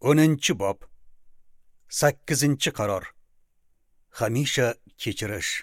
10-bob 8-qaror. Hamisha kechirish.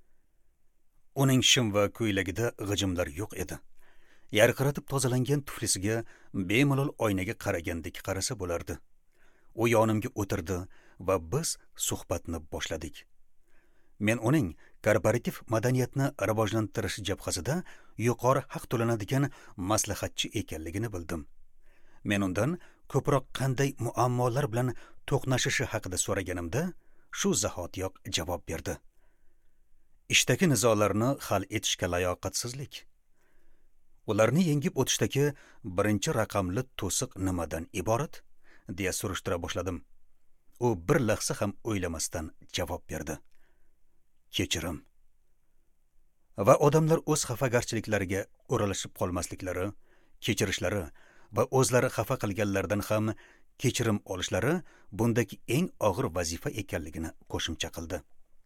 Uning shim va ko'ylagida g'ijimlar yo'q edi. Yarqiratib tozalangan tuflisiga bemalol oynaga qaragandek qarasa bo'lardi. U yonimga o'tirdi va biz suhbatni boshladik. Men uning korporativ madaniyatni rivojlantirish jabhasida yuqori haq to'lanadigan maslahatchi ekanligini bildim. Men undan ko'proq qanday muammolar bilan to'qnashishi haqida so'raganimda, shu zahotiyoq javob berdi. Ishdagi nizolarni hal etishga layoqatsizlik. Ularni yengib o'tishdagi birinchi raqamli to'siq nimadan iborat? Deya surishtira boshladim. U bir lahza ham o'ylamasdan javob berdi. Kechirim. Va odamlar o'z xafagarchiliklariga o'ralashib qolmasliklari, kechirishlari va o'zlari xafa qilganlardan ham kechirim olishlari bundagi eng og'ir vazifa ekanligini qo'shimcha qildi.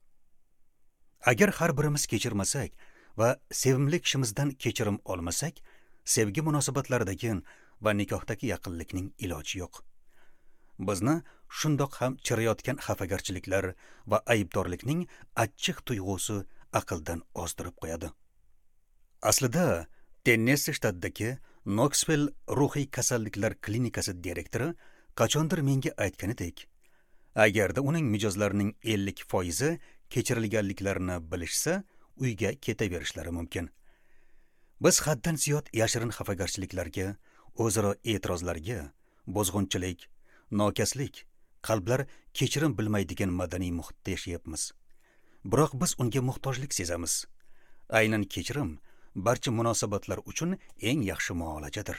Agar har birimiz kechirmasak va sevimli kishimizdan kechirim olmasak, sevgi munosabatlaridagi va nikohdagi yaqinlikning iloji yo'q. Bizni shundoq ham chirayotgan xafagarchiliklar va aybdorlikning achchiq tuyg'usi aqldan ozdirib qo'yadi. Aslida, Tennessee shtatidagi Knoxville ruhiy kasalliklar klinikasi direktori qachondir menga aytganidek, agarda uning mijozlarining 50% kechirilganliklarini bilishsa, uyga ketaverishlari mumkin. Biz haddan ziyod yashirin xafagarchiliklarga, o'zaro e'tirozlarga, bozg'unchilik, nokaslik, qalblar kechirim bilmaydigan madaniy muhitda yashayapmiz. Biroq biz unga muhtojlik sezamiz. Aynan kechirim barcha munosabatlar uchun eng yaxshi muolajadir.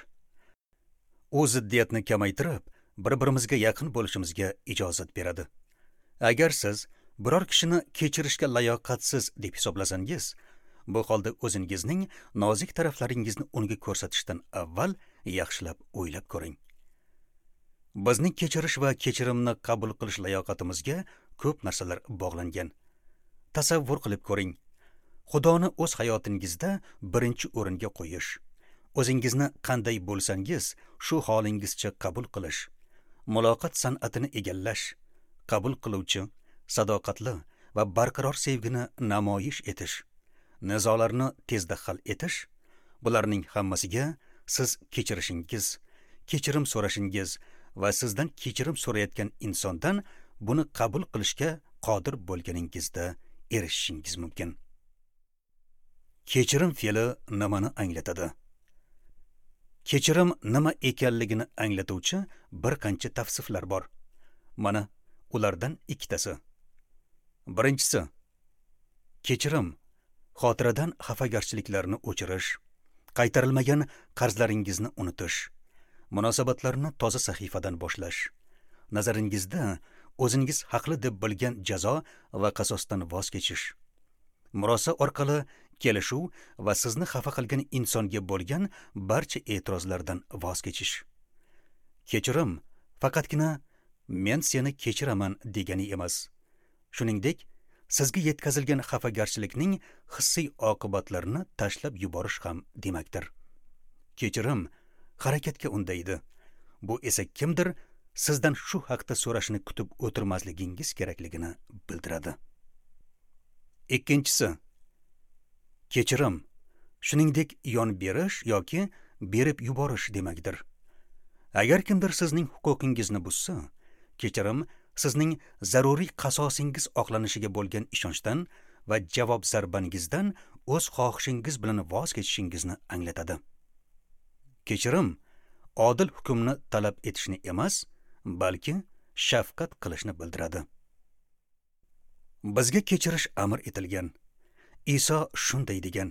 U ziddiyatni kamaytirib, bir-birimizga yaqin bo'lishimizga ijozat beradi. Agar siz biror kishini kechirishga layoqatsiz deb hisoblasangiz, bu holda o'zingizning nozik taraflaringizni unga ko'rsatishdan avval yaxshilab o'ylab ko'ring. Bizning kechirish va kechirimni qabul qilish layoqatimizga ko'p narsalar bog'langan. Tasavvur qilib ko'ring. Xudoni o'z hayotingizda birinchi o'ringa qo'yish, o'zingizni qanday bo'lsangiz, shu holingizcha qabul qilish, muloqot san'atini egallash, qabul qiluvchi, sadoqatli va barqaror sevgini namoyish etish, nizolarni tezda hal etish, bularning hammasiga siz kechirishingiz, kechirim so'rashingiz va sizdan kechirim so'rayotgan insondan buni qabul qilishga qodir bo'lganingizda erishishingiz mumkin. Kechirim fe'li nimani anglatadi? Kechirim nima ekanligini anglatuvchi bir qancha tavsiflar bor. Mana ulardan ikkitasi. Birinchisi, kechirim xotiradan xafagarchiliklarni o'chirish, qaytarilmagan qarzlaringizni unutish, munosabatlarni toza sahifadan boshlash, nazaringizda o'zingiz haqli deb bilgan jazo va qasosdan voz kechish, murosa orqali kelishuv va sizni xafa qilgan insonga bo'lgan barcha e'tirozlardan voz kechish. Kechirim faqatgina men seni kechiraman degani emas. Shuningdek, sizga yetkazilgan xafagarchilikning hissiy oqibatlarini tashlab yuborish ham demakdir. Kechirim harakatga undaydi. Bu esa kimdir sizdan shu haqda so'rashni kutib o'tirmasligingiz kerakligini bildiradi. Ikkinchisi, kechirim shuningdek yon berish yoki berib yuborish demakdir. Agar kimdir sizning huquqingizni buzsa, kechirim sizning zaruriy qasosingiz oqlanishiga bo'lgan ishonchdan va javob zarbangizdan o'z xohishingiz bilan voz kechishingizni anglatadi. Kechirim odil hukmni talab etishni emas, balki shafqat qilishni bildiradi. Bizga kechirish amr etilgan. Iso shunday degan: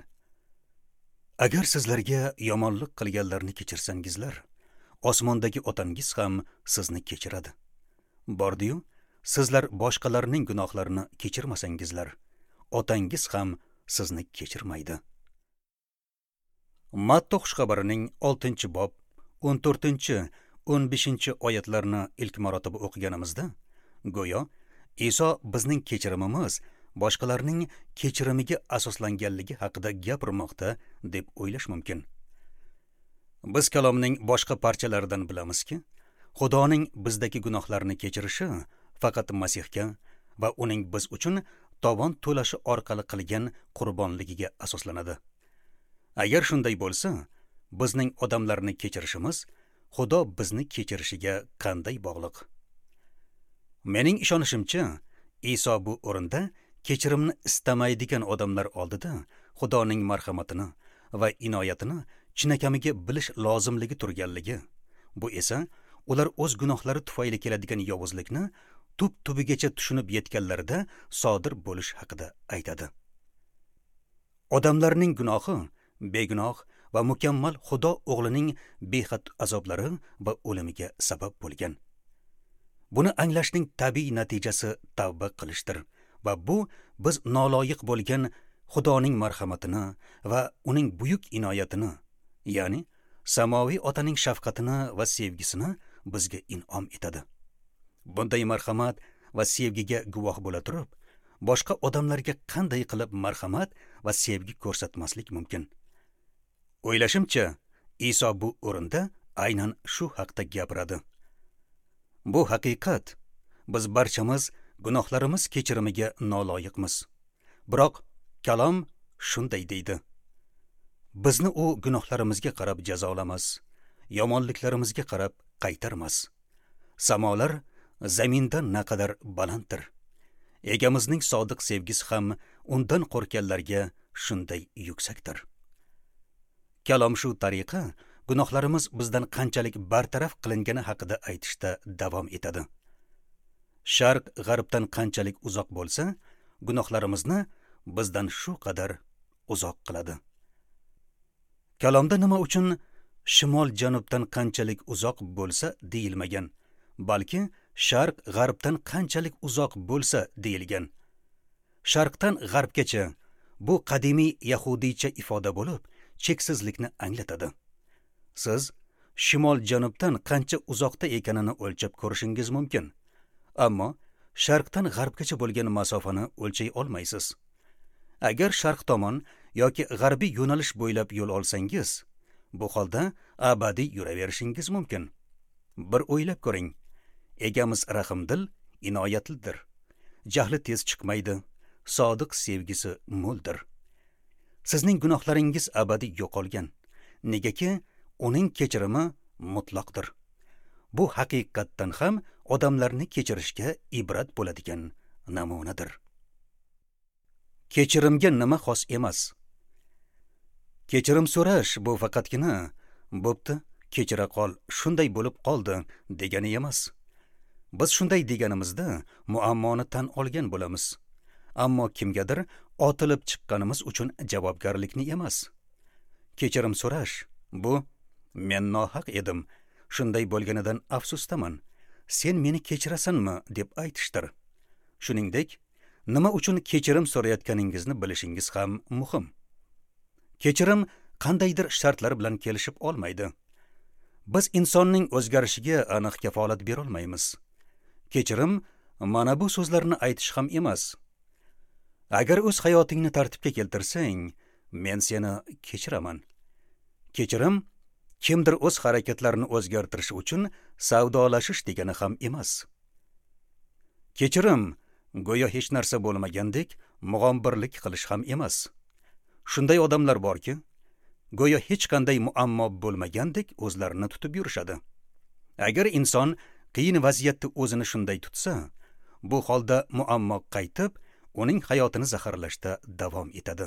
agar sizlarga yomonlik qilganlarni kechirsangizlar, osmondagi otangiz ham sizni kechiradi. Bordi-yu, sizlar boshqalarning gunohlarini kechirmasangizlar, otangiz ham sizni kechirmaydi. Matta xushxabarining 6-bob 14-15 oyatlarni ilk marotaba o'qiganimizda, go'yo Iso bizning kechirimimiz boshqalarning kechirimiga asoslanganligi haqida gapirmoqda deb o'ylash mumkin. Biz kalomning boshqa parchalaridan bilamizki, Xudoning bizdagi gunohlarni kechirishi faqat Masihga va uning biz uchun tovon to'lashi orqali qilgan qurbonligiga asoslanadi. Agar shunday bo'lsa, bizning odamlarni kechirishimiz Xudo bizni kechirishiga qanday bog'liq? Mening ishonishimcha, Iso bu o'rinda kechirimni istamaydigan odamlar oldida Xudoning marhamatini va inoyatini chinakamiga bilish lozimligi turganligi. Bu esa ular o'z gunohlari tufayli keladigan yovuzlikni tub-tubigacha tushunib yetganlarida sodir bo'lish haqida aytadi. Odamlarning gunohi begunoh va mukammal Xudo o'g'lining behad azoblari va o'limiga sabab bo'lgan. Buni anglashning tabiiy natijasi tavba qilishdir va bu biz noloyiq bo'lgan Xudoning marhamatini va uning buyuk inoyatini, ya'ni samoviy otaning shafqatini va sevgisini bizga in'om etadi. Bunday marhamat va sevgiga guvoh bo'la turib, boshqa odamlarga qanday qilib marhamat va sevgi ko'rsatmaslik mumkin? O'ylashimcha, Iso bu o'rinda aynan shu haqda gapiradi. Bu haqiqat. Biz barchamiz gunohlarimiz kechirimiga noloyiqmiz. Biroq kalom shunday deydi. Bizni u gunohlarimizga qarab jazolamas, yomonliklarimizga qarab qaytarmas. Samolar zamindan naqadar balanddir. Egamizning sodiq sevgisi ham undan qo'rqganlarga shunday yuksakdir. Kalom shu tariqa gunohlarimiz bizdan qanchalik bartaraf qilingani haqida aytishda davom etadi. Sharq g'arbdan qanchalik uzoq bo'lsa, gunohlarimizni bizdan shu qadar uzoq qiladi. Kalomda nima uchun shimol janubdan qanchalik uzoq bo'lsa deyilmagan, balki sharq g'arbdan qanchalik uzoq bo'lsa deyilgan. Sharqdan g'arbgacha bu qadimiy yahudiycha ifoda bo'lib, cheksizlikni anglatadi. Siz shimol janubdan qancha uzoqda ekanini o'lchab ko'rishingiz mumkin, ammo sharqdan g'arbgacha bo'lgan masofani o'lchay olmaysiz. Agar sharq tomon yoki g'arbiy yo'nalish bo'ylab yo'l olsangiz, bu holda abadiy yuraverishingiz mumkin. Bir o'ylab ko'ring. Egamiz rahimdil, inoyatlidir. Jahli tez chiqmaydi, sodiq sevgisi mo'ldir. Sizning gunohlaringiz abadiy yo'qolgan. Negaki, uning kechirimi mutlaqdir. Bu haqiqatdan ham odamlarni kechirishga ibrat bo'ladigan namunadir. Kechirimga nima xos emas? Kechirim so'rash bu faqatgina bo'pti, kechira qol, shunday bo'lib qoldi degani emas. Biz shunday deganimizda muammoni tan olgan bo'lamiz. Ammo kimgadir otilib chiqqanimiz uchun javobgarlikni emas. Kechirim so'rash bu men nohaq edim, shunday bo'lganidan afsusdaman. Sen meni kechirasanmi deb aytishdir. Shuningdek, nima uchun kechirim so'rayotganingizni bilishingiz ham muhim. Kechirim qandaydir shartlar bilan kelishib olmaydi. Biz insonning o'zgarishiga aniq kafolat bera olmaymiz. Kechirim mana bu so'zlarni aytish ham emas. Agar o'z hayotingni tartibga keltirsang, men seni kechiraman. Kechirim kimdir o'z harakatlarini o'zgartirishi uchun savdolashish degani ham emas. Kechirim go'yo hech narsa bo'lmagandek mug'ombirlik qilish ham emas. Shunday odamlar borki, go'yo hech qanday muammo bo'lmagandek o'zlarini tutib yurishadi. Agar inson qiyin vaziyatda o'zini shunday tutsa, bu holda muammo qaytib, uning hayotini zaharlashda davom etadi.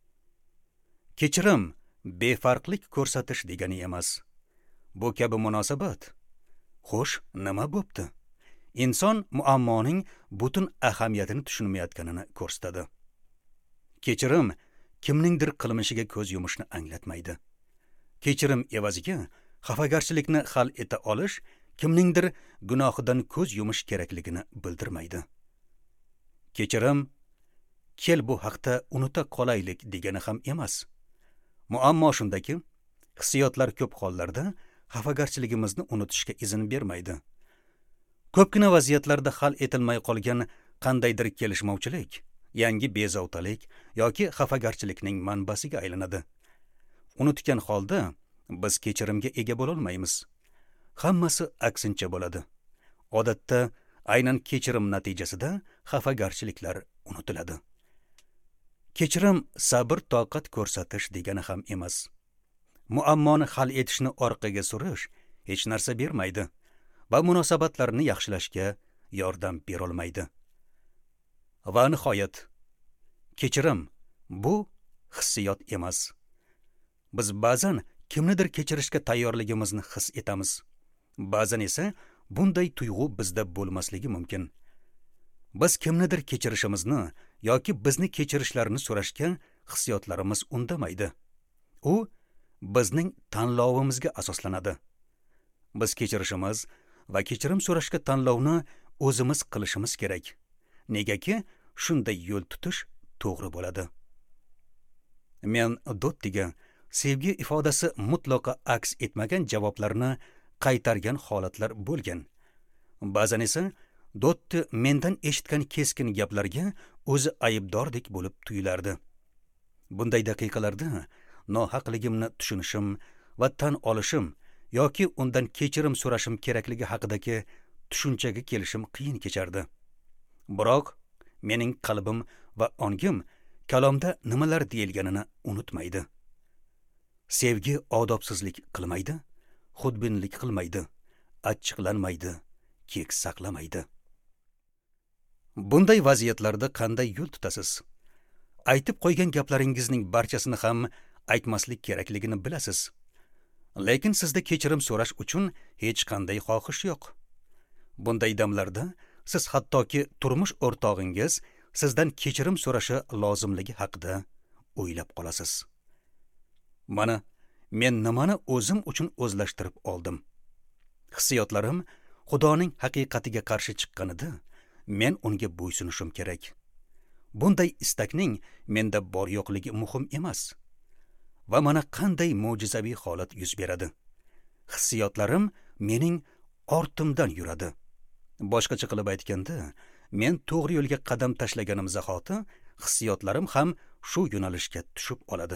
Kechirim befarqlik ko'rsatish degani emas. Bu kabi munosabat. Xo'sh, nima bo'pti? Inson muammoning butun ahamiyatini tushunmayotganini ko'rsatadi. Kechirim kimningdir qilmishiga ko'z yumishni anglatmaydi. Kechirim evaziga xafagarchilikni hal eta olish kimningdir gunohidan ko'z yumish kerakligini bildirmaydi. Kechirim kel bu haqda unuta qolaylik degani ham emas. Muammo shundaki, hissiyotlar ko'p hollarda xafagarchiligimizni unutishga izn bermaydi. Ko'pgina vaziyatlarda hal etilmay qolgan qandaydir kelishmovchilik, yangi bezovtalik yoki xafagarchilikning manbasiga aylanadi. Unutgan holda biz kechirimga ega bo'la olmaymiz. hammasi aksincha bo'ladi. Odatda aynan kechirim natijasida xafagarchiliklar unutiladi. Kechirim sabr toqat ko'rsatish degani ham emas. Muammoni hal etishni orqaga surish hech narsa bermaydi va munosabatlarni yaxshilashga yordam bera olmaydi. Va nihoyat, kechirim bu hissiyot emas. Biz ba'zan kimnidir kechirishga tayyorligimizni his etamiz. Ba'zan esa bunday tuyg'u bizda bo'lmasligi mumkin. Biz kimnidir kechirishimizni yoki bizni kechirishlarini so'rashga hissiyotlarimiz undamaydi. U bizning tanlovimizga asoslanadi. Biz kechirishimiz va kechirim so'rashga tanlovni o'zimiz qilishimiz kerak. Negaki, shunday yo'l tutish to'g'ri bo'ladi. Men Dottiga sevgi ifodasi mutlaqo aks etmagan javoblarni qaytargan holatlar bo'lgan. Ba'zan esa Dotti mendan eshitgan keskin gaplarga o'zi aybdordek bo'lib tuyulardi. Bunday daqiqalarda nohaqligimni tushunishim va tan olishim yoki undan kechirim so'rashim kerakligi haqidagi tushunchaga kelishim qiyin kechardi. Biroq mening qalbim va ongim kalomda nimalar deyilganini unutmaydi. Sevgi odobsizlik qilmaydi, xudbinlik qilmaydi, achchiqlanmaydi, kek saqlamaydi. Bunday vaziyatlarda qanday yo'l tutasiz? Aytib qo'ygan gaplaringizning barchasini ham aytmaslik kerakligini bilasiz. Lekin sizda kechirim so'rash uchun hech qanday xohish yo'q. Bunday damlarda siz hattoki turmush o'rtog'ingiz sizdan kechirim so'rashi lozimligi haqida o'ylab qolasiz. Mana, men nimani o'zim uchun o'zlashtirib oldim. Hissiyotlarim Xudoning haqiqatiga qarshi chiqqanida men unga bo'ysunishim kerak. Bunday istakning menda bor yo'qligi muhim emas. Va mana qanday mo'jizaviy holat yuz beradi. Hissiyotlarim mening ortimdan yuradi. Boshqacha qilib aytganda, men to'g'ri yo'lga qadam tashlaganim zahoti hissiyotlarim ham shu yo'nalishga tushib oladi.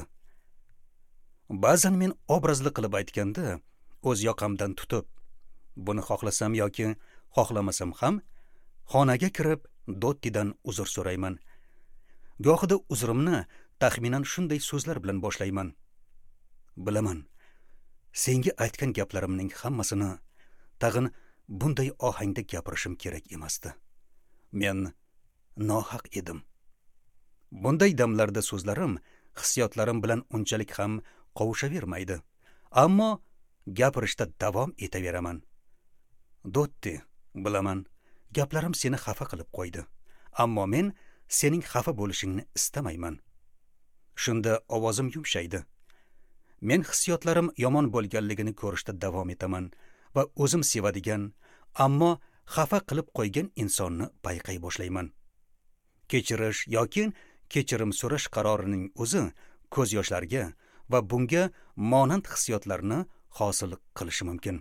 Ba'zan men obrazli qilib aytganda, o'z yoqamdan tutib, buni xohlasam yoki xohlamasam ham xonaga kirib Dottidan uzr so'rayman. Gohida uzrimni taxminan shunday so'zlar bilan boshlayman. Bilaman, senga aytgan gaplarimning hammasini tag'in bunday ohangda gapirishim kerak emasdi. Men nohaq edim. Bunday damlarda so'zlarim hissiyotlarim bilan unchalik ham qovushavermaydi. Ammo gapirishda davom etaveraman. Dotti, bilaman, gaplarim seni xafa qilib qo'ydi. Ammo men sening xafa bo'lishingni istamayman. Shunda ovozim yumshaydi. Men hissiyotlarim yomon bo'lganligini ko'rishda davom etaman va o'zim sevadigan, ammo xafa qilib qo'ygan insonni payqay boshlayman. Kechirish yoki kechirim so'rash qarorining o'zi ko'z yoshlarga va bunga monand hissiyotlarni hosil qilishi mumkin.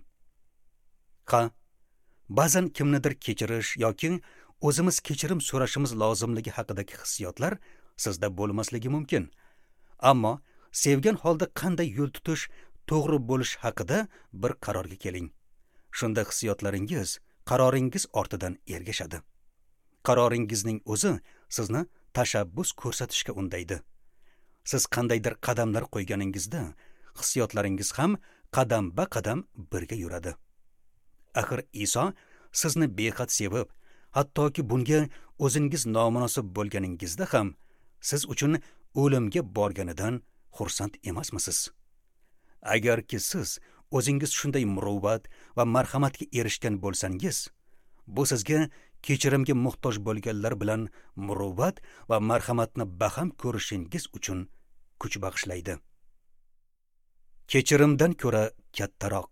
Ba'zan kimnidir kechirish yoki o'zimiz kechirim so'rashimiz lozimligi haqidagi hissiyotlar sizda bo'lmasligi mumkin. Ammo sevgan holda qanday yo'l tutish to'g'ri bo'lish haqida bir qarorga keling. Shunda hissiyotlaringiz qaroringiz ortidan ergashadi. Qaroringizning o'zi sizni tashabbus ko'rsatishga undaydi. Siz qandaydir qadamlar qo'yganingizda hissiyotlaringiz ham qadam-ba-qadam birga yuradi. Axir Iso sizni behad sevib, hattoki bunga o'zingiz nomunosib bo'lganingizda ham siz uchun o'limga borganidan xursand emasmisiz? Agarki siz o'zingiz shunday muruvvat va marhamatga erishgan bo'lsangiz, bu sizga kechirimga muhtoj bo'lganlar bilan muruvvat va marhamatni baham ko'rishingiz uchun kuch bag'ishlaydi. Kechirimdan ko'ra kattaroq.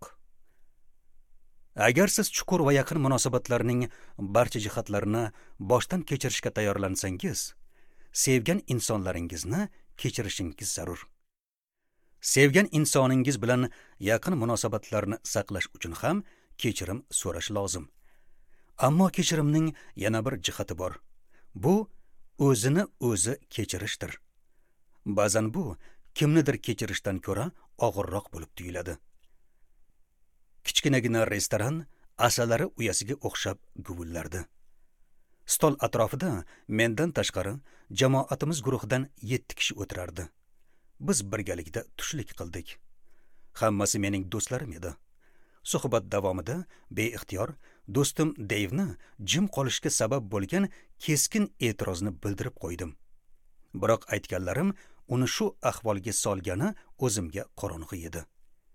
Agar siz chuqur va yaqin munosabatlarning barcha jihatlarini boshdan kechirishga tayyorlansangiz, sevgan insonlaringizni kechirishingiz zarur. Sevgan insoningiz bilan yaqin munosabatlarni saqlash uchun ham kechirim so'rash lozim. Ammo kechirimning yana bir jihati bor. Bu o'zini o'zi kechirishdir. Ba'zan bu kimnidir kechirishdan ko'ra og'irroq bo'lib tuyuladi. Kichkinagina restoran asalari uyasiga o'xshab guvullardi. Stol atrofida mendan tashqari jamoatimiz guruhidan 7 kishi o'tirardi. Biz birgalikda tushlik qildik. Hammasi mening do'stlarim edi. Suhbat davomida beixtiyor do'stim Deyvni jim qolishga sabab bo'lgan keskin e'tirozni bildirib qo'ydim. Biroq aytganlarim uni shu ahvolga solgani o'zimga qorong'u edi.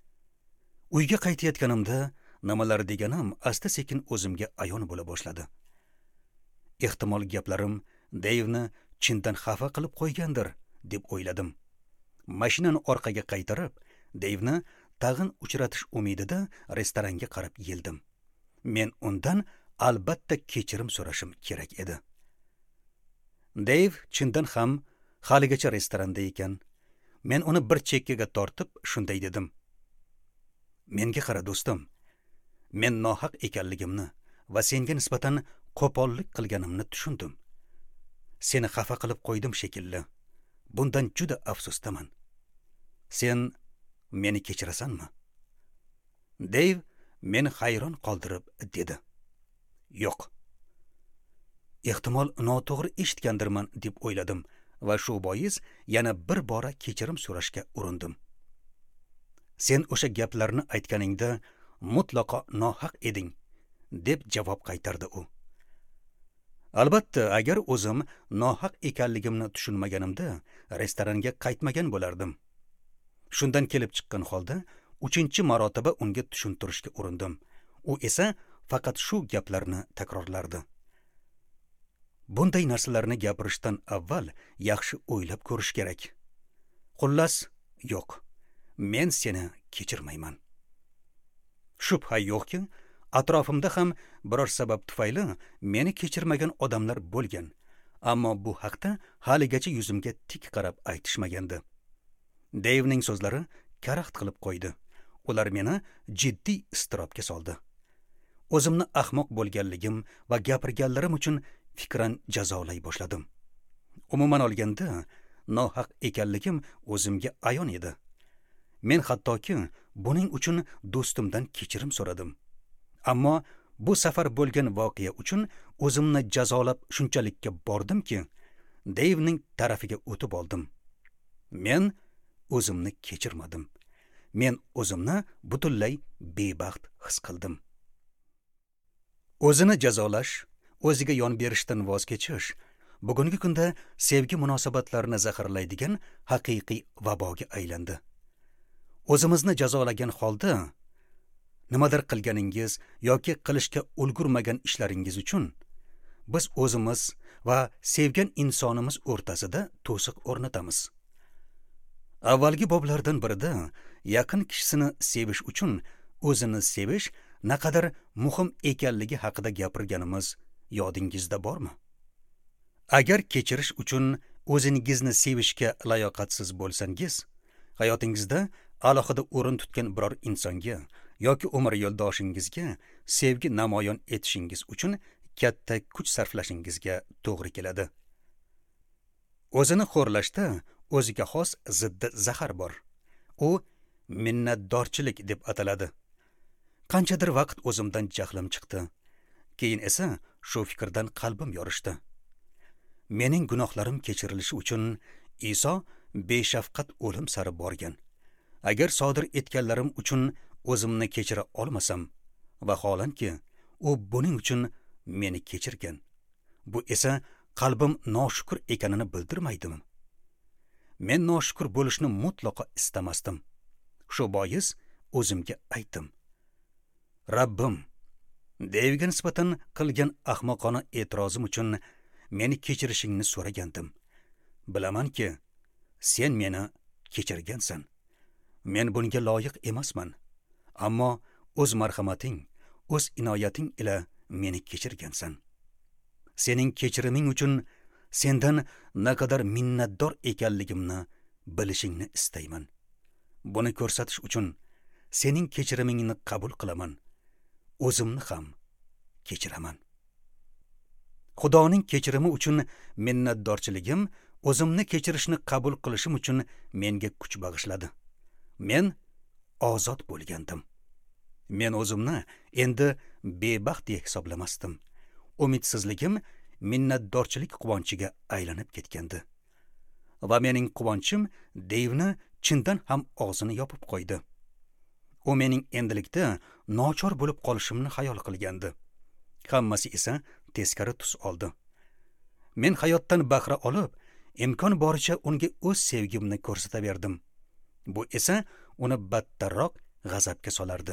Uyga qaytayotganimda nimalar deganim asta-sekin o'zimga ayon bo'la boshladi. Ehtimol gaplarim Deyvni chindan xafa qilib qo'ygandir deb o'yladim. Mashinani orqaga qaytarib, Deyvni tag'in uchratish umidida restoranga qarab yeldim. Men undan albatta kechirim so'rashim kerak edi. Deyv chindan ham haligacha restoranda ekan. Men uni bir chekkaga tortib shunday dedim. Menga qara do'stim. Men nohaq ekanligimni va senga nisbatan qo'pollik qilganimni tushundim. Seni xafa qilib qo'ydim shekilli. Bundan juda afsusdaman. Sen meni kechirasanmi? Deyv meni hayron qoldirib dedi. Yo'q. Ehtimol noto'g'ri eshitgandirman deb o'yladim va shu bois yana bir bora kechirim so'rashga urindim. Sen o'sha gaplarni aytganingda mutlaqo nohaq eding deb javob qaytardi u. Albatta, agar o'zim nohaq ekanligimni tushunmaganimda restoranga qaytmagan bo'lardim. Shundan kelib chiqqan holda 3-marotaba unga tushuntirishga urindim. U esa faqat shu gaplarni takrorlardi. Bunday narsalarni gapirishdan avval yaxshi o'ylab ko'rish kerak. Xullas, yo'q. Men seni kechirmayman. Shubha yo'qki, atrofimda ham biror sabab tufayli meni kechirmagan odamlar bo'lgan, ammo bu haqda haligacha yuzimga tik qarab aytishmagandi. Deyvning so'zlari karaxt qilib qo'ydi. Ular meni jiddiy iztirobga soldi. O'zimni ahmoq bo'lganligim va gapirganlarim uchun fikran jazolay boshladim. Umuman olganda, nohaq ekanligim o'zimga ayon edi. Men hattoki buning uchun do'stimdan kechirim so'radim. Ammo bu safar bo'lgan voqea uchun o'zimni jazolab shunchalikka bordimki, Deyvning tarafiga o'tib oldim. Men o'zimni kechirmadim. Men o'zimni butunlay bebaxt his qildim. O'zini jazolash, o'ziga yon berishdan voz kechish bugungi kunda sevgi munosabatlarini zaharlaydigan haqiqiy vaboga aylandi. O'zimizni jazolagan holda nimadir qilganingiz yoki qilishga ulgurmagan ishlaringiz uchun biz o'zimiz va sevgan insonimiz o'rtasida to'siq o'rnatamiz. Avvalgi boblardan birida yaqin kishisini sevish uchun o'zini sevish naqadar muhim ekanligi haqida gapirganimiz yodingizda bormi? Agar kechirish uchun o'zingizni sevishga layoqatsiz bo'lsangiz, hayotingizda alohida o'rin tutgan biror insonga yoki umr yo'ldoshingizga sevgi namoyon etishingiz uchun katta kuch sarflashingizga to'g'ri keladi. O'zini xo'rlashda o'ziga xos ziddi zahar bor. U minnatdorchilik deb ataladi. Qanchadir vaqt o'zimdan jahlim chiqdi. Keyin esa shu fikrdan qalbim yorishdi. Mening gunohlarim kechirilishi uchun Iso beshafqat o'lim sari borgan. Agar sodir etganlarim uchun o'zimni kechira olmasam, vaholanki u buning uchun meni kechirgan. Bu esa qalbim noshukr ekanini bildirmaydimi? Men noshukr bo'lishni mutlaqo istamasdim. Shu bois o'zimga aytdim. Rabbim, Deyvga nisbatan qilgan ahmoqona e'tirozim uchun meni kechirishingni so'ragandim. Bilamanki, sen meni kechirgansan. Men bunga loyiq emasman. Ammo o'z marhamating, o'z inoyating ila meni kechirgansan. Sening kechiriming uchun sendan naqadar minnatdor ekanligimni bilishingni istayman. Buni ko'rsatish uchun sening kechirimingni qabul qilaman. O'zimni ham kechiraman. Xudoning kechirimi uchun minnatdorchiligim o'zimni kechirishni qabul qilishim uchun menga kuch bag'ishladi. Men ozod bo'lgandim. Men o'zimni endi bebaxt deb hisoblamasdim. Umidsizligim minnatdorchilik quvonchiga aylanib ketgandi. Va mening quvonchim Devni chindan ham og'zini yopib qo'ydi. U mening endilikda nochor bo'lib qolishimni xayol qilgandi. Hammasi esa teskari tus oldi. Men hayotdan bahra olib, imkon boricha unga o'z sevgimni ko'rsataverdim. Bu esa uni battarroq g'azabga solardi.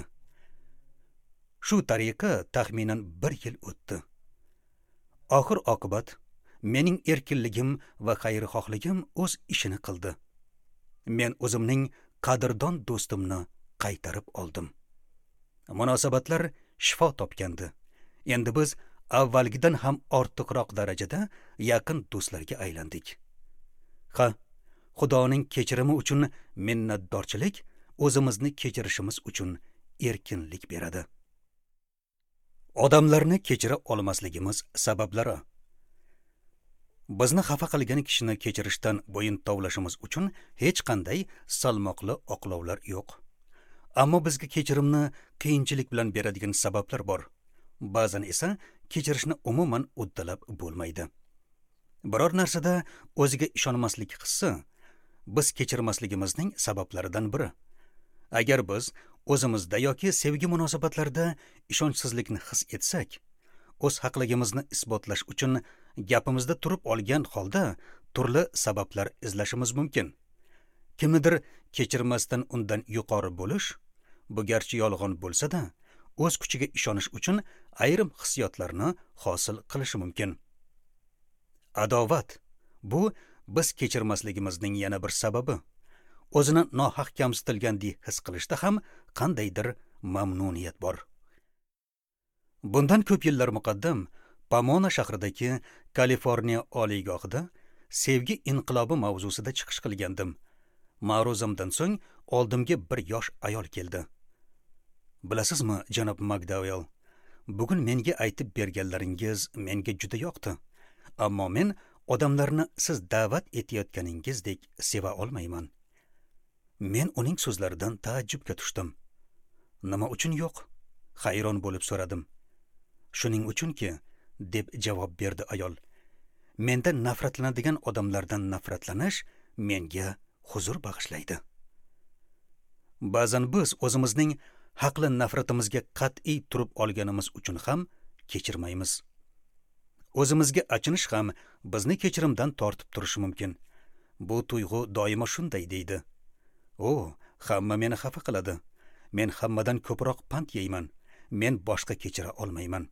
Shu tariqa taxminan 1 yil o'tdi. Oxir oqibat mening erkinligim va xayrixohligim o'z ishini qildi. Men o'zimning qadrdon do'stimni qaytarib oldim. Munosabatlar shifo topgandi. Endi biz avvalgidan ham ortiqroq darajada yaqin do'stlarga aylandik. Xudoning kechirimi uchun minnatdorchilik o'zimizni kechirishimiz uchun erkinlik beradi. Odamlarni kechira olmasligimiz sabablari. Bizni xafa qilgan kishini kechirishdan bo'yin tovlashimiz uchun hech qanday salmoqli oqlovlar yo'q. Ammo bizga kechirimni qiyinchilik bilan beradigan sabablar bor. Ba'zan esa kechirishni umuman uddalab bo'lmaydi. Biror narsada o'ziga ishonmaslik hissi biz kechirmasligimizning sabablaridan biri. Agar biz o'zimizda yoki sevgi munosabatlarida ishonchsizlikni his etsak, o'z haqligimizni isbotlash uchun gapimizda turib olgan holda turli sabablar izlashimiz mumkin. Kimnidir kechirmasdan undan yuqori bo'lish, bu garchi yolg'on bo'lsa-da, o'z kuchiga ishonish uchun ayrim hissiyotlarni hosil qilishi mumkin. Adovat bu biz kechirmasligimizning yana bir sababi. O'zini nohaq kamsitilgandek his qilishda ham qandaydir mamnuniyat bor. Bundan ko'p yillar muqaddam Pomona shahridagi Kaliforniya oliygohida sevgi inqilobi mavzusida chiqish qilgandim. Ma'ruzamdan so'ng oldimga bir yosh ayol keldi. Bilasizmi, janob McDowell, bugun menga aytib berganlaringiz menga juda yoqdi. Ammo men odamlarni siz da'vat etayotganingizdek seva olmayman. Men uning so'zlaridan taajjubga tushdim. Nima uchun yo'q? Hayron bo'lib so'radim. Shuning uchunki, deb javob berdi ayol. Menda nafratlanadigan odamlardan nafratlanish menga huzur bag'ishlaydi. Ba'zan biz o'zimizning haqli nafratimizga qat'iy turib olganimiz uchun ham kechirmaymiz. O'zimizga achinish ham bizni kechirimdan tortib turishi mumkin. Bu tuyg'u doimo shunday deydi. Hamma meni xafa qiladi. Men hammadan ko'proq pand yeyman. Men boshqa kechira olmayman.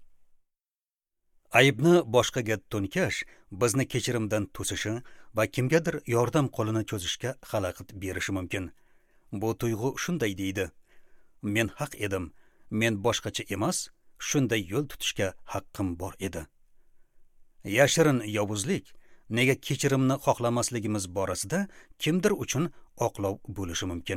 Aybni boshqaga to'nkash bizni kechirimdan to'sishi va kimgadir yordam qo'lini cho'zishga xalaqit berishi mumkin. Bu tuyg'u shunday deydi. Men haq edim. Men boshqacha emas, shunday yo'l tutishga haqqim bor edi. Yashirin yovuzlik nega kechirimni xohlamasligimiz borasida kimdir uchun oqlov bo'lishi mumkin.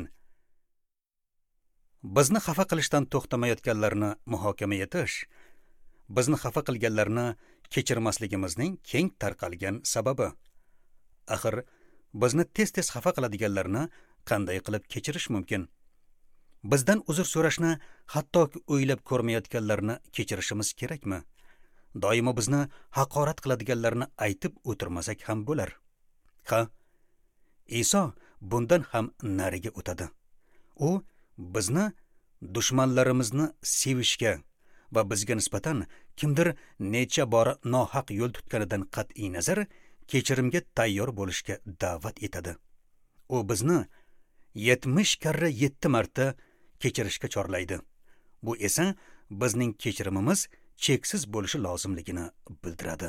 Bizni xafa qilishdan to'xtamayotganlarni muhokama etish, bizni xafa qilganlarni kechirmasligimizning keng tarqalgan sababi. Axir bizni tez-tez xafa qiladiganlarni qanday qilib kechirish mumkin? Bizdan uzr so'rashni hatto o'ylab ko'rmayotganlarni kechirishimiz kerakmi? Doimo bizni haqorat qiladiganlarni aytib o'tirmasak ham bo'lar. Iso bundan ham nariga o'tadi. U bizni dushmanlarimizni sevishga va bizga nisbatan kimdir necha bora nohaq yo'l tutganidan qat'iy nazar kechirimga tayyor bo'lishga da'vat etadi. U bizni 70 karra 7 marta kechirishga chorlaydi. Bu esa bizning kechirimimiz cheksiz bo'lishi lozimligini bildiradi.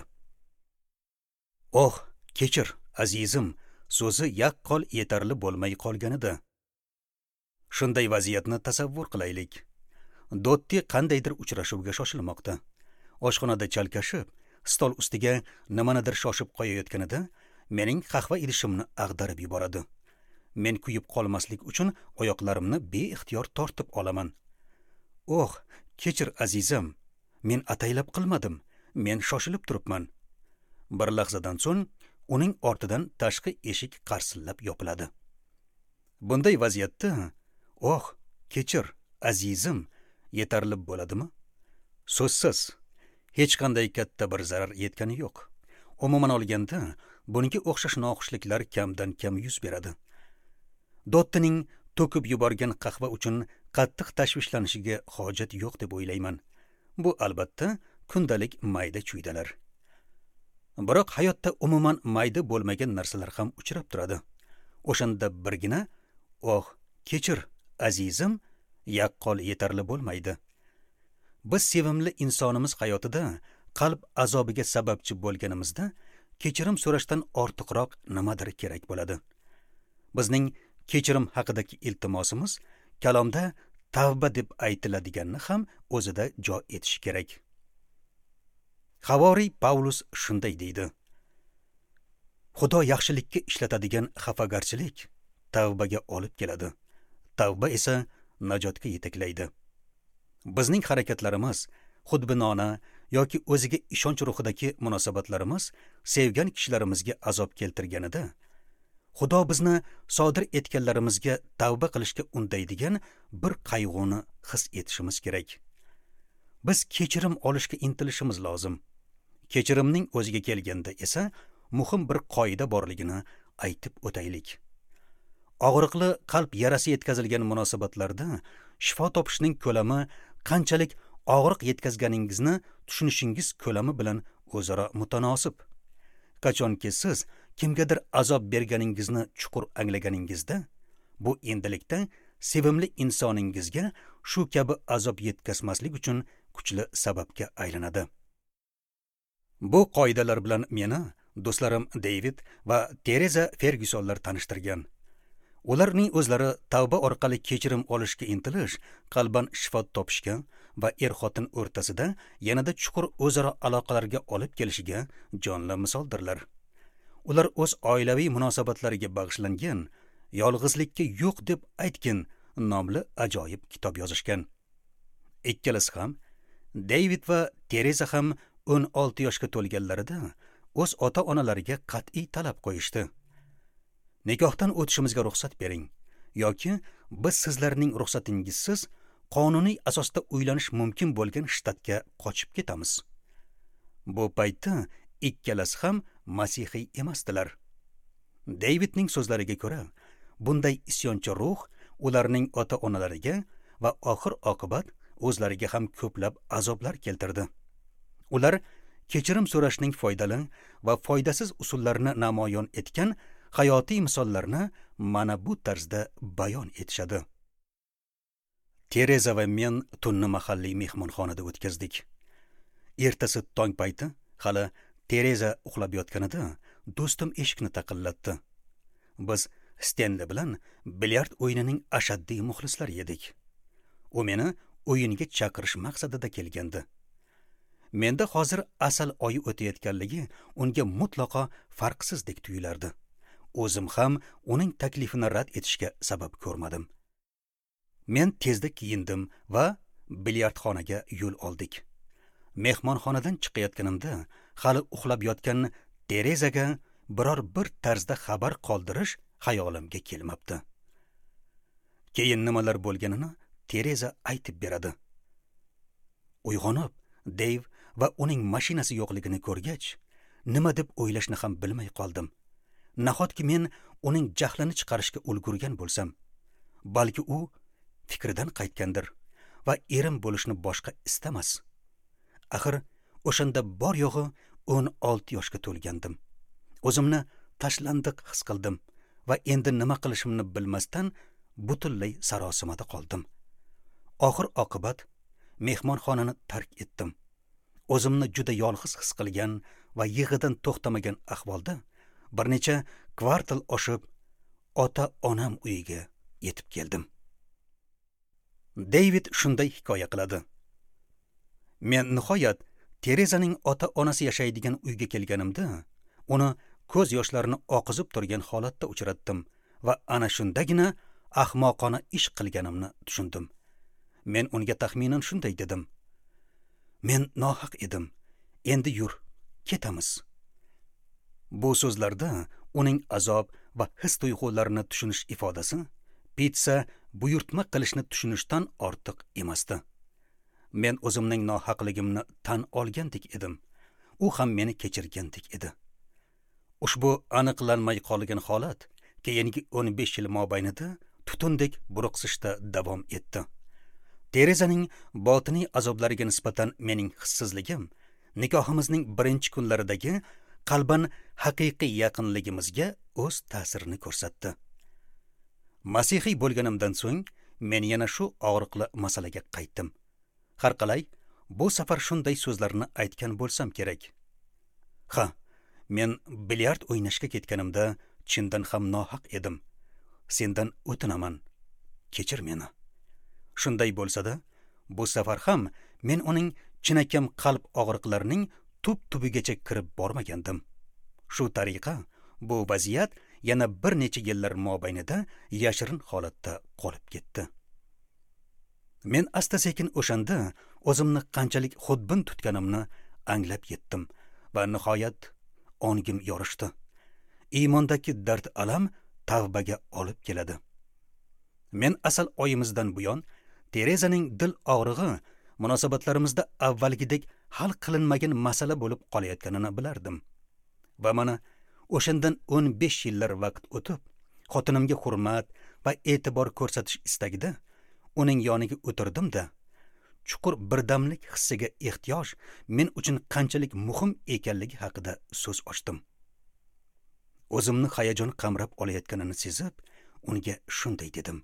Kechir, azizim, so'zi yaqqol yetarli bo'lmay qolganida. Shunday vaziyatni tasavvur qilaylik. Dotti qandaydir uchrashuvga shoshilmoqda. Oshxonada chalkashib, stol ustiga nimanidir shoshib qo'yayotganida mening qahva idishimni ag'darib yuboradi. Men kuyib qolmaslik uchun oyoqlarimni beixtiyor tortib olaman. Kechir azizim, men ataylab qilmadim. Men shoshilib turibman. Bir lahzadan so'ng uning ortidan tashqi eshik qarsillab yopiladi. Bunday vaziyatda, kechir azizim, yetarli bo'ladimi? So'zsiz, hech qanday katta bir zarar yetgani yo'q. Umuman olganda, bunga o'xshash noxushliklar kamdan kam yuz beradi. Dottining to'kib yuborgan qahva uchun qattiq tashvishlanishiga hojat yo'q deb o'ylayman. Bu albatta kundalik mayda-chuydalar. Biroq hayotda umuman mayda bo'lmagan narsalar ham uchrab turadi. O'shanda birgina "Oh, kechir, azizim" yaqqol yetarli bo'lmaydi. Biz sevimli insonimiz hayotida qalb azobiga sababchi bo'lganimizda kechirim so'rashdan ortiqroq nimadir kerak bo'ladi. Bizning kechirim haqidagi iltimosimiz kalomda tavba deb aytiladiganini ham o'zida jo etish kerak. Havoriy Pavlus shunday deydi: Xudo yaxshilikka ishlatadigan xafagarchilik tavbaga olib keladi. Tavba esa najotga yetaklaydi. Bizning harakatlarimiz, xudbinona yoki o'ziga ishonch ruhidagi munosabatlarimiz sevgan kishilarimizga azob keltirganida, Xudo bizni sodir etganlarimizga tavba qilishga undaydigan bir qayg'uni his etishimiz kerak. Biz kechirim olishga intilishimiz lozim. Kechirimning o'ziga kelganda esa muhim bir qoida borligini aytib o'taylik. Og'riqli qalb yarasi yetkazilgan munosabatlarda shifo topishning ko'lami qanchalik og'riq yetkazganingizni tushunishingiz ko'lami bilan o'zaro mutanosib. Qachonki siz kimgadir azob berganingizni chuqur anglaganingizda, bu endilikda sevimli insoningizga shu kabi azob yetkazmaslik uchun kuchli sababga aylanadi. Bu qoidalar bilan meni do'stlarim David va Teresa Fergusonlar tanishtirgan. Ularning o'zlari tavba orqali kechirim olishga intilish, qalban shifo topishga va er-xotin o'rtasida yanada chuqur o'zaro aloqalarga olib kelishiga jonli misoldirlar. Ular o'z oilaviy munosabatlariga bag'ishlangan "Yolg'izlikka yo'q deb aytgin" nomli ajoyib kitob yozishgan. Ikkalasi ham, David va Teresa ham 16 yoshga to'lganlarida o'z ota-onalariga qat'iy talab qo'yishdi. Nikohdan o'tishimizga ruxsat bering yoki biz sizlarning ruxsatingizsiz qonuniy asosda uylanish mumkin bo'lgan shtatga qochib ketamiz. Bu paytda ikkalasi ham masihiy emasdilar. Davidning so'zlariga ko'ra, bunday isyonchi ruh ularning ota-onalariga va oxir-oqibat o'zlariga ham ko'plab azoblar keltirdi. Ular kechirim so'rashning foydali va foydasiz usullarini namoyon etgan hayotiy misollarni mana bu tarzda bayon etishadi. Teresa va men tunni mahalliy mehmonxonada o'tkazdik. Ertasi tong payti, hali Teresa uxlab yotganida, do'stim eshikni taqillatdi. Biz Stenley bilan bilyard o'yinining ashaddiy muxlislari edik. U meni o'yinga chaqirish maqsadida kelgandi. Menda hozir asal oyi o'tayotganligi unga mutlaqo farqsizdek tuyulardi. O'zim ham uning taklifini rad etishga sabab ko'rmadim. Men tezda kiyindim va bilyardxonaga yo'l oldik. Mehmonxonadan chiqayotganimda hali uxlab yotgan Teresaga biror bir tarzda xabar qoldirish xayolimga kelmabdi. Keyin nimalar bo'lganini Teresa aytib beradi. Uyg'onib, Dave va uning mashinasi yo'qligini ko'rgach, nima deb o'ylashni ham bilmay qoldim. Nahotki men uning jahlini chiqarishga ulgurgan bo'lsam, balki u fikridan qaytgandir va erim bo'lishni boshqa istamas. Axir o'shanda bor yo'g'i 16 yoshga to'lgandim. O'zimni tashlandiq his qildim va endi nima qilishimni bilmasdan butunlay sarosimada qoldim. Oxir-oqibat mehmonxonani tark etdim. O'zimni juda yolg'iz his qilgan va yig'idan to'xtamagan ahvolda bir necha kvartal oshib ota-onam uyiga yetib keldim. David shunday hikoya qiladi. Men nihoyat Teresaning ota-onasi yashaydigan uyga kelganimda, uni ko'z yoshlarini oqizib turgan holatda uchratdim va ana shundagina ahmoqona ish qilganimni tushundim. Men unga taxminan shunday dedim: Men nohaq edim. Endi yur, ketamiz. Bu so'zlarda uning azob va his-tuyg'ularini tushunish ifodasi pitsa buyurtma qilishni tushunishdan ortiq emasdi. Men o'zimning nohaqligimni tan olgandek edim. U ham meni kechirgandek edi. Ushbu aniqlanmay qolgan holat keyingi 15 yil mobaynida tutundek buruqsishda davom etdi. Terezaning botiniy azoblariga nisbatan mening hissizligim nikohimizning birinchi kunlaridagi qalban haqiqiy yaqinligimizga o'z ta'sirini ko'rsatdi. Masihiy bo'lganimdan so'ng men yana shu og'riqli masalaga qaytdim. Har qalay, bu safar shunday so'zlarni aytgan bo'lsam kerak. Ha, men bilyard o'ynashga ketganimda chindan ham nohaq edim. Sendan o'tinaman. Kechir meni. Shunday bo'lsa-da, bu safar ham men uning chinakam qalb og'riqlarining tub-tubigacha kirib bormagandim. Shu tariqa bu vaziyat yana bir necha yillar mobaynida yashirin holatda qolib ketdi. Men asta-sekin o'shanda o'zimni qanchalik xudbin tutganimni anglab yetdim va nihoyat ongim yorishdi. Iymondagi dard alam tavbaga olib keladi. Men asal oyimizdan buyon Terezaning dil og'rig'i munosabatlarimizda avvalgidek hal qilinmagan masala bo'lib qolayotganini bilardim. Va mana o'shandan 15 yillar vaqt o'tib, xotinimga hurmat va e'tibor ko'rsatish istagida uning yoniga o'tirdim-da, chuqur birdamlik hissiga ehtiyoj men uchun qanchalik muhim ekanligi haqida so'z ochdim. O'zimni hayajon qamrab olayotganini sezib, unga shunday dedim.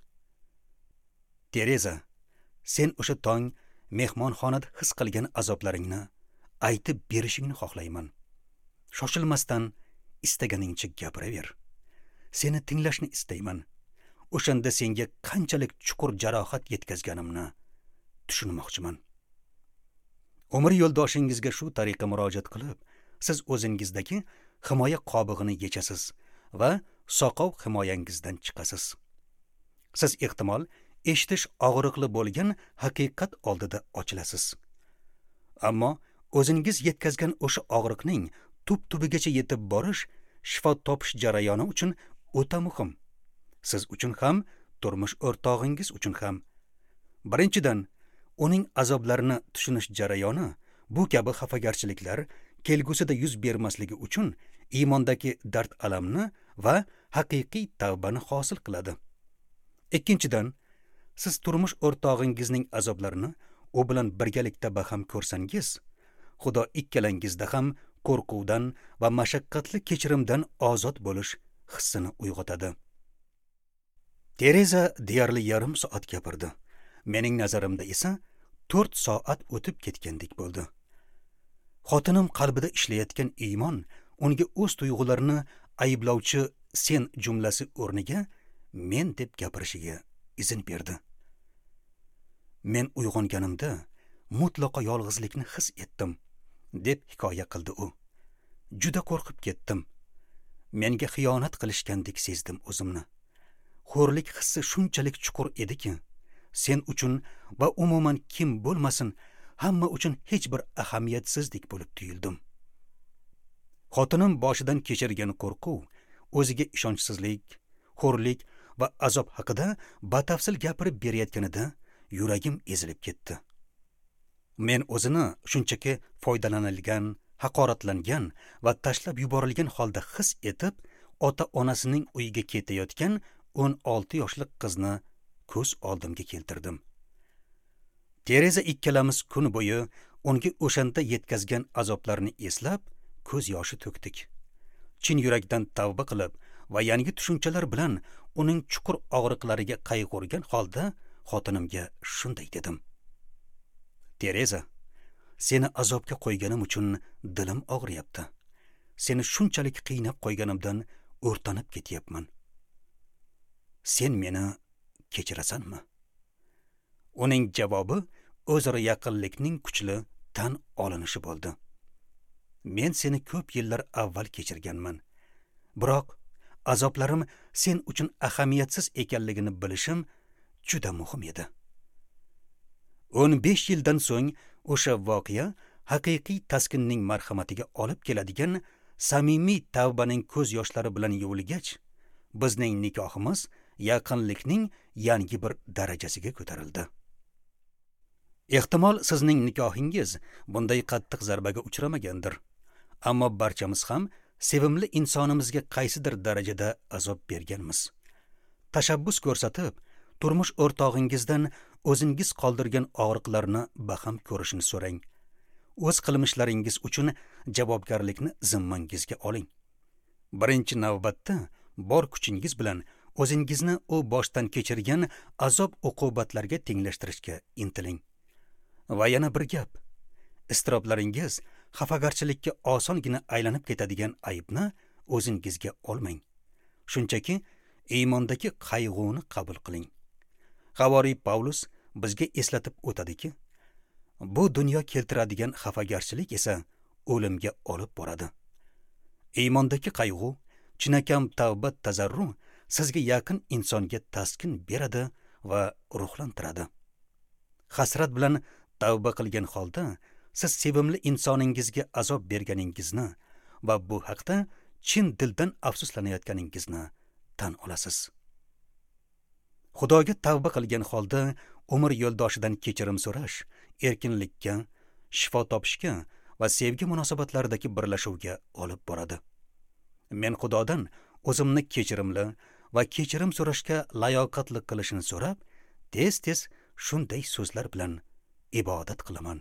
Tereza, sen o'sha tong mehmonxonada his qilgan azoblaringni aytib berishingni xohlayman. Shoshilmasdan istaganingcha gapiraver. Seni tinglashni istayman. O'shanda senga qanchalik chuqur jarohat yetkazganimni tushunmoqchiman. Umr yo'ldoshingizga shu tariqa murojaat qilib, siz o'zingizdagi himoya qobig'ini yechasiz va soqov himoyangizdan chiqasiz. Siz ehtimol eshitish og'riqli bo'lgan haqiqat oldida ochilasiz. Ammo o'zingiz yetkazgan o'sha og'riqning tub-tubigacha yetib borish, shifo topish jarayoni uchun o'ta muhim. Siz uchun ham, turmush o'rtog'ingiz uchun ham. Birinchidan, uning azoblarini tushunish jarayoni bu kabi xafagarchiliklar kelgusida yuz bermasligi uchun iymondagi dard alamni va haqiqiy tavbani hosil qiladi. Ikkinchidan, siz turmush o'rtog'ingizning azoblarini u bilan birgalikda baham ko'rsangiz, Xudo ikkalangizda ham qo'rquvdan va mashaqqatli kechirimdan ozod bo'lish hissini uyg'otadi. Tereza deyarli yarim soat gapirdi. Mening nazarimda esa 4 soat o'tib ketgandek bo'ldi. Xotinim qalbida ishlayotgan iymon unga o'z tuyg'ularini ayblovchi sen jumlasi o'rniga men deb gapirishiga izn berdi. Men uyg'onganimda mutlaqo yolg'izlikni his etdim, deb hikoya qildi u. Juda qo'rqib ketdim. Menga xiyonat qilishgandek sezdim o'zimni. Xo'rlik hissi shunchalik chuqur ediki, sen uchun va umuman kim bo'lmasin, hamma uchun hech bir ahamiyatsizdek bo'lib tuyuldim. Xotinim boshidan kechirgan qo'rquv, o'ziga ishonchsizlik, xo'rlik va azob haqida batafsil gapirib berayotganida yuragim ezilib ketdi. Men o'zini shunchaki foydalanilgan, haqoratlangan va tashlab yuborilgan holda his etib, ota-onasining uyiga ketayotgan 16 yoshli qizni ko'z oldimga keltirdim. Tereza ikkalamiz kun bo'yi unga o'shanda yetkazgan azoblarni eslab, ko'z yoshi to'kdik. Chin yurakdan tavba qilib va yangi tushunchalar bilan uning chuqur og'riqlariga qayg'urgan holda xotinimga shunday dedim. Tereza, seni azobga qo'yganim uchun dilim og'riyapti. Seni shunchalik qiynab qo'yganimdan o'rtanib ketyapman. Sen meni kechirasanmi? Uning javobi o'zaro yaqinlikning kuchli tan olinishi bo'ldi. Men seni ko'p yillar avval kechirganman. Biroq azoblarim sen uchun ahamiyatsiz ekanligini bilishim juda muhim edi. 15 yildan so'ng o'sha voqea haqiqiy taskinning marhamatiga olib keladigan samimiy tavbaning ko'z yoshlari bilan yuvilgach, bizning nikohimiz yaqinlikning yangi bir darajasiga ko'tarildi. Ehtimol sizning nikohingiz bunday qattiq zarbaga uchramagandir. Ammo barchamiz ham sevimli insonimizga qaysidir darajada azob berganmiz. Tashabbus ko'rsatib, turmush o'rtog'ingizdan o'zingiz qoldirgan og'riqlarni baham ko'rishni so'rang. O'z qilmishlaringiz uchun javobgarlikni zimmangizga oling. Birinchi navbatda bor kuchingiz bilan o'zingizni u boshdan kechirgan azob-uqubatlarga tenglashtirishga intiling. Va yana bir gap, iztiroblaringiz xafagarchilikka osongina aylanib ketadigan aybni o'zingizga olmang. Shunchaki iymondagi qayg'uni qabul qiling. Havoriy Pavlus bizga eslatib o'tadiki, bu dunyo keltiradigan xafagarchilik esa o'limga olib boradi. Iymondagi qayg'u, chinakam tavba tazarru sizga yaqin insonga taskin beradi va ruhlantiradi. Hasrat bilan tavba qilgan holda siz sevimli insoningizga azob berganingizni va bu haqda chin dildan afsuslanayotganingizni tan olasiz. Xudoga tavba qilgan holda umr yo'ldoshidan kechirim so'rash, erkinlikka, shifo topishga va sevgi munosabatlaridagi birlashuvga olib boradi. Men Xudodan o'zimni kechirimli va kechirim so'rashga layoqatli qilishini so'rab, tez-tez shunday so'zlar bilan ibodat qilaman.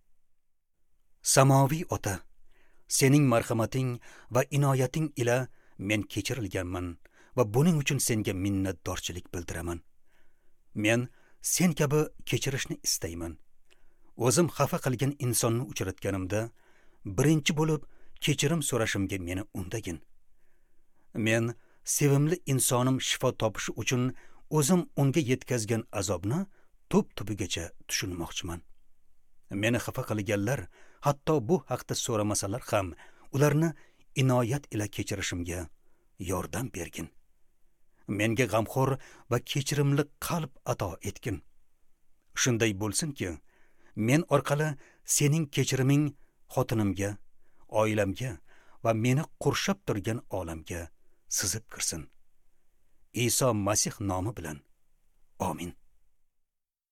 Samoviy Ota, sening marhamating va inoyating ila men kechirilganman va buning uchun senga minnatdorchilik bildiraman. Men sen kabi kechirishni istayman. O'zim xafa qilgan insonni uchratganimda birinchi bo'lib kechirim so'rashimga meni undagin. Men sevimli insonim shifo topishi uchun o'zim unga yetkazgan azobni tub-tubigacha tushunmoqchiman. Meni xafa qilganlar hatto bu haqda so'ramasalar ham ularni inoyat ila kechirishimga yordam bergin. Menga g'amxo'r va kechirimli qalb ato etgin. Shunday bo'lsinki, men orqali sening kechiriming xotinimga, oilamga va meni qurshab turgan olamga sizib kirsin. Iso Masih nomi bilan. Amin.